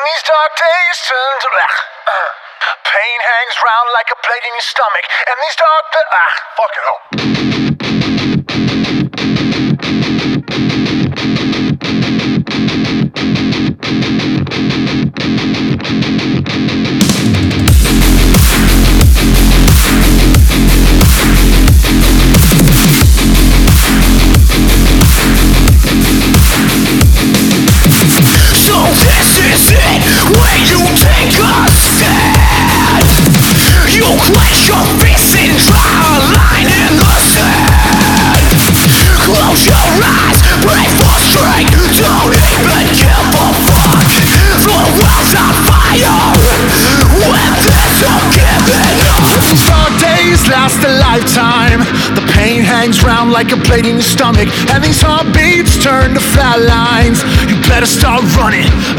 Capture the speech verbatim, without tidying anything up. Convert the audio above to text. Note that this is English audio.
these dark days turn to black. Uh, pain hangs round like a blade in your stomach. And these dark days. Ah, fuck it up. Last a lifetime. The pain hangs round like a blade in your stomach, and these heartbeats turn to flat lines. You better start running.